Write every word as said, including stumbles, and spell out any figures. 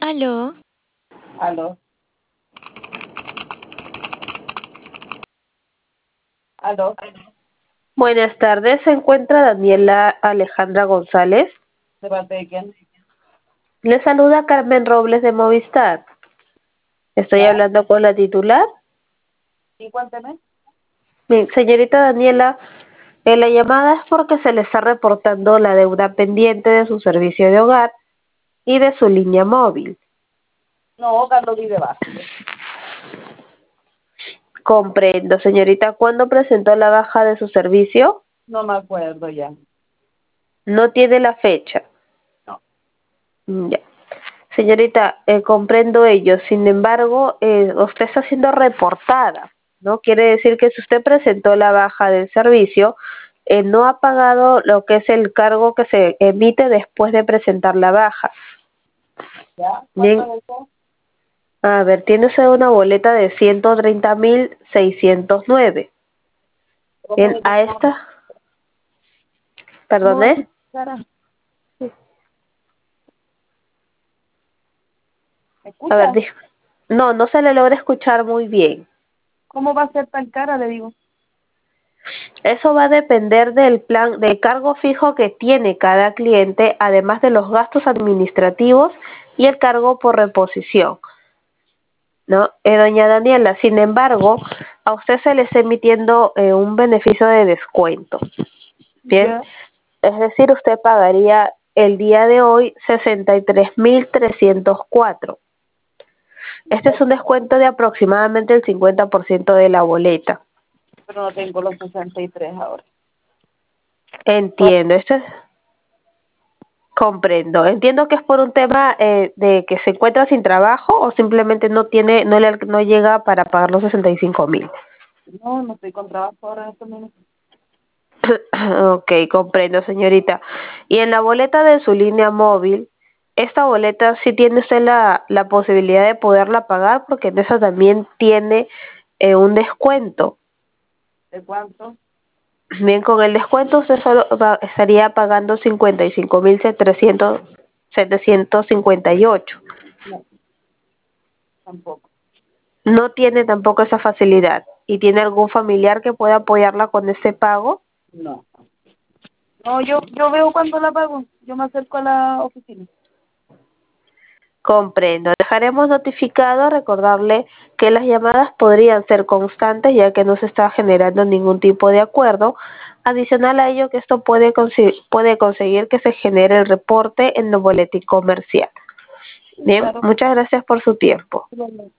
Aló. Aló. Aló. Buenas tardes, se encuentra Daniela Alejandra González. ¿De parte de quién? Le saluda Carmen Robles de Movistar. Estoy ¿Ya? hablando con la titular. Sí, cuénteme. Mi señorita Daniela, eh, la llamada es porque se le está reportando la deuda pendiente de su servicio de hogar y de su línea móvil. No, Carlos vive básico. Comprendo, señorita. ¿Cuándo presentó la baja de su servicio? No me acuerdo ya. No tiene la fecha. No. Mm, Ya. Señorita, eh, comprendo ello. Sin embargo, eh, usted está siendo reportada, ¿no? Quiere decir que si usted presentó la baja del servicio, eh, no ha pagado lo que es el cargo que se emite después de presentar la baja. ¿Ya? ¿Cuánto Bien, es eso? a ver, tiene usted una boleta de ciento treinta mil seiscientos nueve. ¿Cómo Bien, es a eso? esta, ¿Cómo va a perdone. ser cara? ¿Me A ver, escucha? dis- no, no se le logra escuchar muy bien. ¿Cómo va a ser tan cara? Le digo. Eso va a depender del plan, del cargo fijo que tiene cada cliente, además de los gastos administrativos y el cargo por reposición, ¿no? Eh, doña Daniela, sin embargo, a usted se le está emitiendo eh, un beneficio de descuento, ¿bien? ¿Ya? Es decir, usted pagaría el día de hoy sesenta y tres mil trescientos cuatro. Este es un descuento de aproximadamente el cincuenta por ciento de la boleta. Pero no tengo los sesenta y tres ahora. Entiendo, esto es... Comprendo. Entiendo que es por un tema eh, de que se encuentra sin trabajo o simplemente no tiene, no le, no llega para pagar los sesenta y cinco mil. No, no estoy con trabajo ahora en este momento. Ok, comprendo, señorita. Y en la boleta de su línea móvil, esta boleta sí tiene usted la, la posibilidad de poderla pagar porque en esa también tiene eh, un descuento. ¿De cuánto? Bien, con el descuento usted solo va- estaría pagando cincuenta y cinco mil setecientos cincuenta y ocho. No, tampoco. No tiene tampoco esa facilidad. ¿Y tiene algún familiar que pueda apoyarla con ese pago? No. No, yo, yo veo cuándo la pago. Yo me acerco a la oficina. Comprendo. Dejaremos notificado recordarle que las llamadas podrían ser constantes ya que no se está generando ningún tipo de acuerdo. Adicional a ello que esto puede, consi- puede conseguir que se genere el reporte en el boletín comercial. Sí, Bien, claro. muchas gracias por su tiempo.